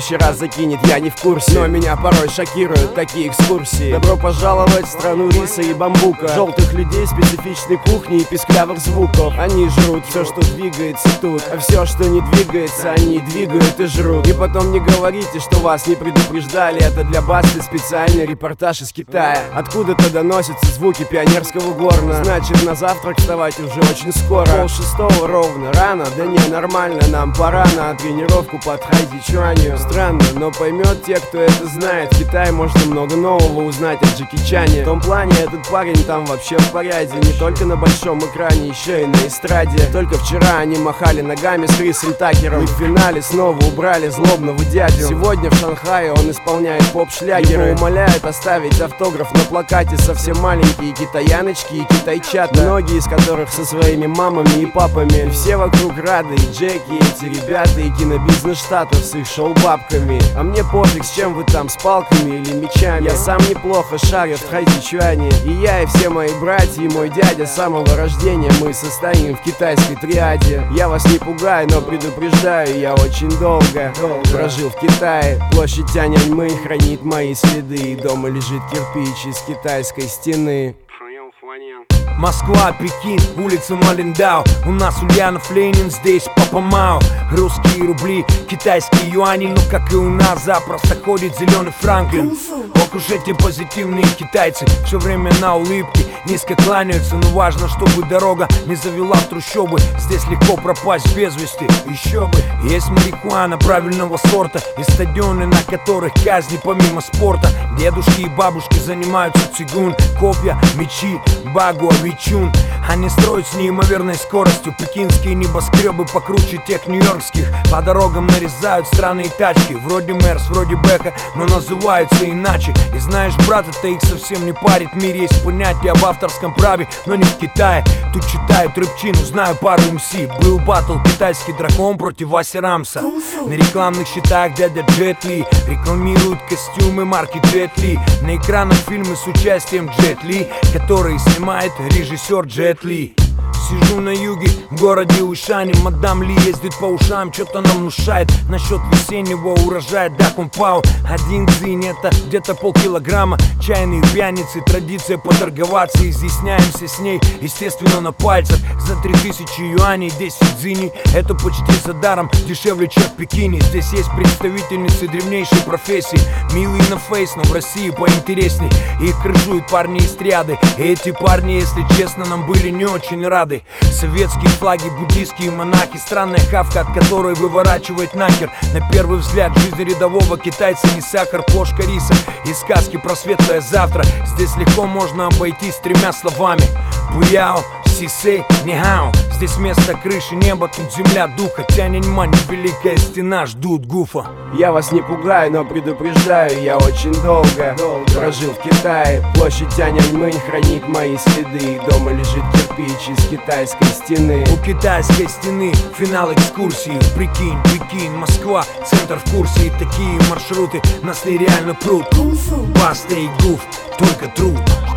следующий раз закинет, я не в курсе. Но меня порой шокируют такие экскурсии. Добро пожаловать в страну риса и бамбука, желтых людей, специфичной кухни и писклявых звуков. Они жрут все, что двигается тут, а все, что не двигается, они двигают и жрут. И потом не говорите, что вас не предупреждали. Это для Басты специальный репортаж из Китая. Откуда-то доносятся звуки пионерского горна. Значит, на завтрак вставать уже очень скоро. 5:30 ровно. Рано? Да не, нормально, нам пора на тренировку под хайдичуанью. Странно, но поймет те, кто это знает. В Китае можно много нового узнать о Джеки Чане. В том плане, этот парень там вообще в порядке. Не только на большом экране, еще и на эстраде. Только вчера они махали ногами с Крисом Такером, и в финале снова убрали злобного дядю. Сегодня в Шанхае он исполняет поп-шлягеры. Его умоляют оставить автограф на плакате совсем маленькие китаяночки и китайчата, многие из которых со своими мамами и папами. И все вокруг рады, и Джеки, и эти ребята, и кинобизнес штатов с их шоу-бабками. А мне пофиг, с чем вы там, с палками или мечами. Я сам неплохо шарю в хайдичуане. И я, и все мои братья, и мой дядя с самого рождения мы состоим в китайской триаде. Я вас не пугаю, но предупреждаю, я очень долго прожил в Китае. Площадь Тяньаньмэнь хранит мои следы, и дома лежит кирпич из китайской стены. Москва, Пекин, улица Малиндао. У нас Ульянов, Ленин, здесь Папа Мао. Русские рубли, китайские юани. Но как и у нас запросто ходит зеленый Франклин. Ох уж эти позитивные китайцы, все время на улыбке, низко кланяются. Но важно, чтобы дорога не завела в трущобы. Здесь легко пропасть без вести, еще бы. Есть марихуана правильного сорта и стадионы, на которых казни помимо спорта. Дедушки и бабушки занимаются цигун, копья, мечи, багуа, вичун. Они строят с неимоверной скоростью пекинские небоскребы покруче тех нью-йоркских. По дорогам нарезают странные тачки, вроде Мерс, вроде Бэха, но называются иначе. И знаешь, брат, это их совсем не парит. В мире есть понятие об авторском праве, но не в Китае. Тут читают рыбчину, знаю пару МС. Был баттл китайский дракон против Васи Рамса. На рекламных счетах дядя Джет Ли рекламируют костюмы марки Джет Ли. На экранах фильмы с участием Джет Ли, которые снимает режиссер Джет Ли. Сижу на юге, в городе Ушане. Мадам Ли ездит по ушам, что-то нам внушает насчет весеннего урожая. Да, кунпао, один дзинь, это где-то полкилограмма. Чайные пьяницы, традиция поторговаться. Изъясняемся с ней, естественно, на пальцах. За 3000 юаней 10 дзиней, это почти за даром, дешевле, чем в Пекине. Здесь есть представительницы древнейшей профессии, милые на фейс, но в России поинтересней. Их крышуют парни из триады. И эти парни, если честно, нам были не очень рады. Советские флаги, буддийские монахи, странная хавка, от которой выворачивает нахер. На первый взгляд жизнь рядового китайца не сахар, плошка риса и сказки про светлое завтра. Здесь легко можно обойтись 3 словами: Буяо, Сисей, Нихао. Здесь вместо крыши небо, тут земля духа. Тяньаньмэнь, великая стена, ждут гуфа. Я вас не пугаю, но предупреждаю, я очень долго прожил в Китае. Площадь Тяньаньмэнь хранит мои следы, и дома лежит кирпич из китайской стены. У китайской стены финал экскурсии. Прикинь, Пекин, Москва, центр в курсе. И такие маршруты нас нереально прут. Баста и Гуф, только труд.